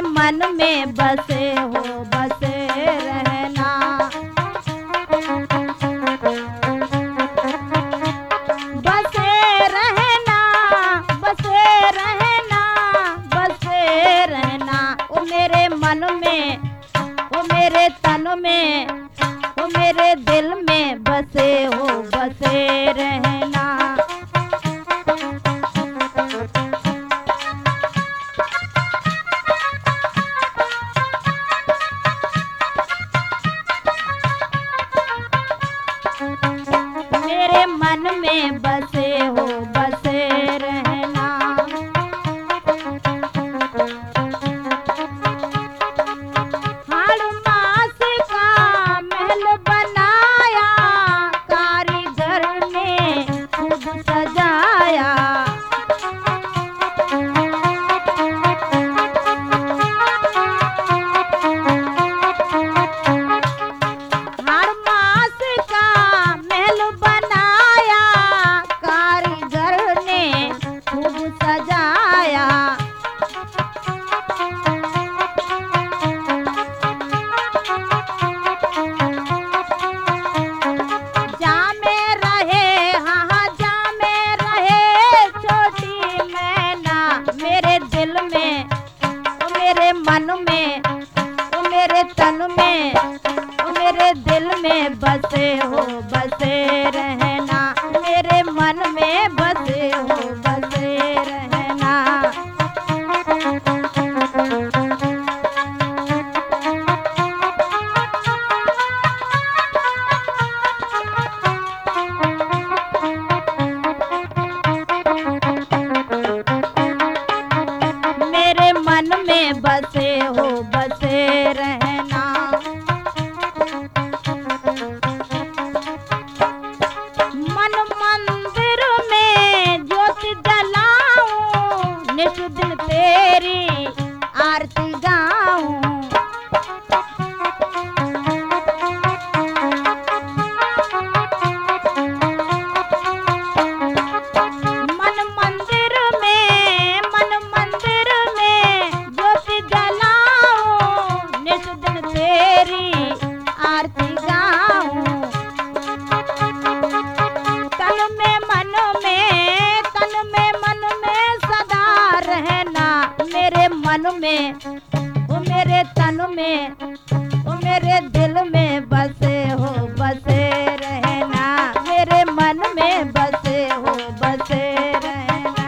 मन में बसे हो बसे रहना। बसे रहना, बसे रहना, बसे रहना। ओ मेरे मन में, ओ मेरे तन में, ओ मेरे दिल में बसे हो बसे रहना। मेरे मन में बसे हो बसे रहना। हाड़ मास का महल बनाया, कारीगर ने खूब सजाया। हाड़ मास का महल बनाया, कारीगर ने खूब सजाया। जामे रहे, हाँ हाँ जामे रहे छोटी मैना। मेरे दिल में, ओ मेरे मन में, ओ मेरे तन में, ओ मेरे दिल में बसे हो बसे रहना। मेरे मन में बसे हो बसे रहना। मेरे मन में बसे हो बसे रहना। मन मंदिर में ज्योति जलाऊं, नित दिन तेरी आरती गाऊं। मन मंदिर में, मन मंदिर में ज्योति जलाऊं, नित दिन तेरी आरती गाऊं। तन में मन में, तन में मन में सदा रहना। मेरे मन में, ओ मेरे तन में, ओ मेरे दिल में बसे हो बसे रहना। मेरे मन में बसे हो बसे रहना।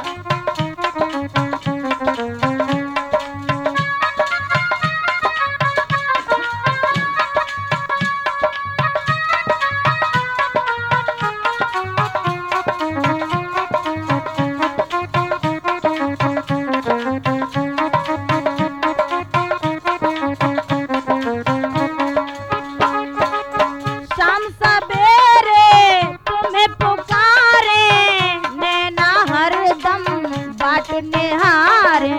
शाम सवेरे तुम्हें पुकारे, नैना हरदम बाट निहारे।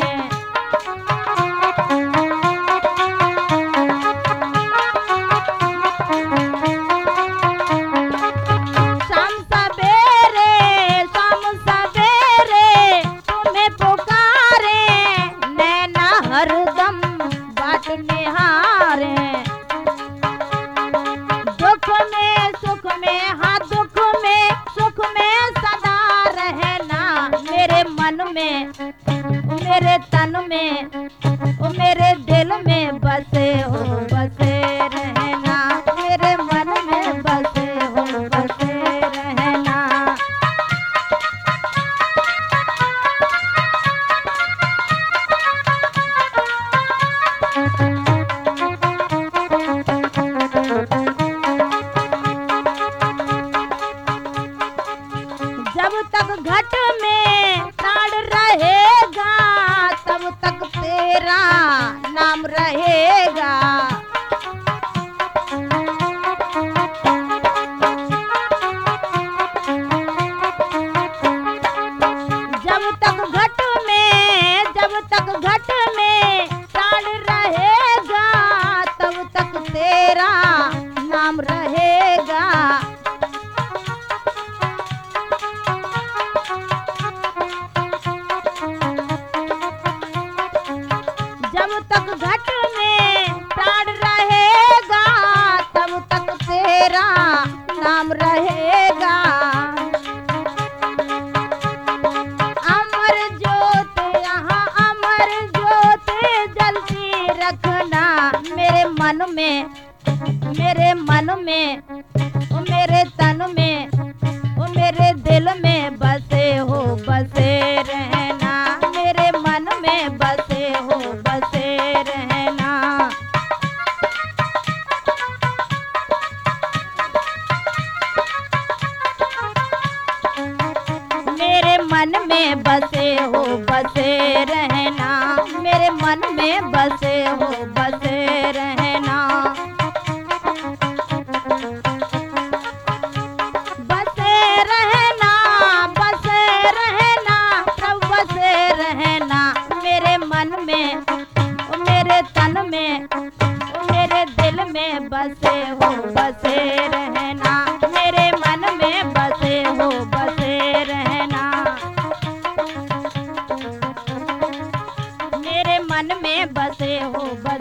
शाम सवेरे, शाम सवेरे तुम्हें पुकारे, नैना हरदम बाट निहारे। दुख में सुख में, हाँ दुख में सुख में सदा रहना। मेरे मन में, ओ मेरे तन में, ओ मेरे दिल में बसे हो बसे रहना। मेरे मन में बसे हो बसे रहना। जब तक घट में प्राण रहेगा, तब तक तेरा नाम रहेगा। जब तक घट में, जब तक घट में प्राण रहेगा, तब तक तेरा नाम रहेगा। जब रहेगा। अमर ज्योत यहाँ अमर ज्योत जलती रखना मेरे मन में, मेरे मन में, ओ मेरे तन में, ओ मेरे दिल में बसे हो, बसे रहना मेरे मन में बसे हो, बसे रहना। मेरे मन में बसे हो, बसे रहना मेरे मन में बसे हो, बसे रहना। बसे रहना, बसे रहना प्रभु बसे रहना मेरे मन में, ओ मेरे तन में, ओ मेरे दिल में बसे हो, बसे रहना मेरे मन में बसे हो, बसे रहना। मेरे मन में बसे हो,